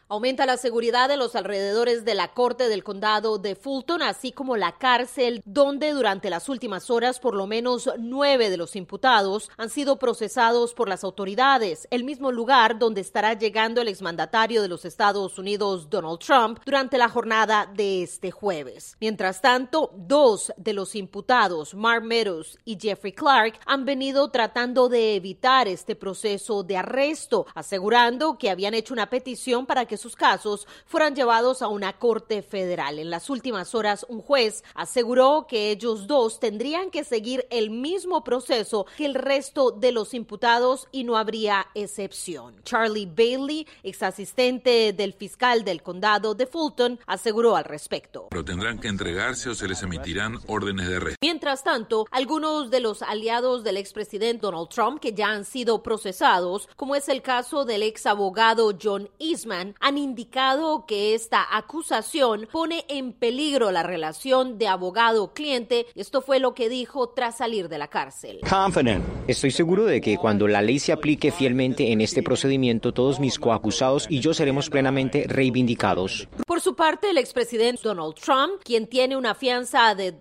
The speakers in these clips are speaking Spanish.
Aumenta la seguridad en los alrededores de la corte del condado de Fulton, así como la cárcel, donde durante las últimas horas por lo menos 9 de los imputados han sido procesados por las autoridades, el mismo lugar donde estará llegando el exmandatario de los Estados Unidos, Donald Trump, durante la jornada de este jueves. Mientras tanto, 2 de los imputados, Mark Meadows y Jeffrey Clark, han venido tratando de evitar este proceso de arresto, asegurando que habían hecho una petición para que sus casos fueran llevados a una corte federal. En las últimas horas, un juez aseguró que ellos dos tendrían que seguir el mismo proceso que el resto de los imputados y no habría excepción. Charlie Bailey, ex asistente del fiscal del condado de Fulton, aseguró al respecto. Pero tendrán que entregarse o se les emitirán órdenes de arresto. Mientras tanto, algunos de los aliados del expresidente Donald Trump que ya han sido procesados, como es el caso del ex abogado John Eastman, han indicado que esta acusación pone en peligro la relación de abogado-cliente. Esto fue lo que dijo tras salir de la cárcel. Estoy seguro de que cuando la ley se aplique fielmente en este procedimiento, todos mis coacusados y yo seremos plenamente reivindicados. Por su parte, el expresidente Donald Trump, quien tiene una fianza de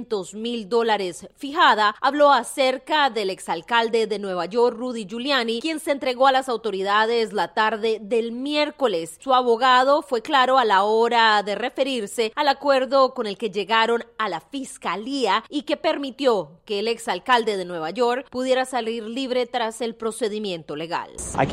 $200,000 fijada, habló acerca del exalcalde de Nueva York, Rudy Giuliani, quien se entregó a las autoridades la tarde del miércoles. Su abogado fue claro a la hora de referirse al acuerdo con el que llegaron a la fiscalía y que permitió que el exalcalde de Nueva York pudiera salir libre tras el procedimiento legal.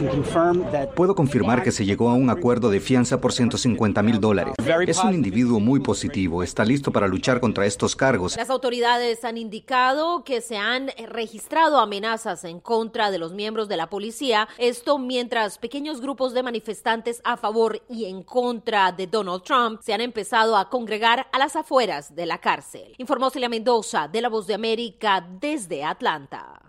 Puedo confirmar que se llegó a un acuerdo de fianza por $150,000. Es un individuo muy positivo, está listo para luchar contra estos cargos. Las autoridades han indicado que se han registrado amenazas en contra de los miembros de la policía, esto mientras pequeños grupos de manifestantes a favor y en contra de Donald Trump se han empezado a congregar a las afueras de la cárcel. Informó Celia Mendoza de La Voz de América desde Atlanta.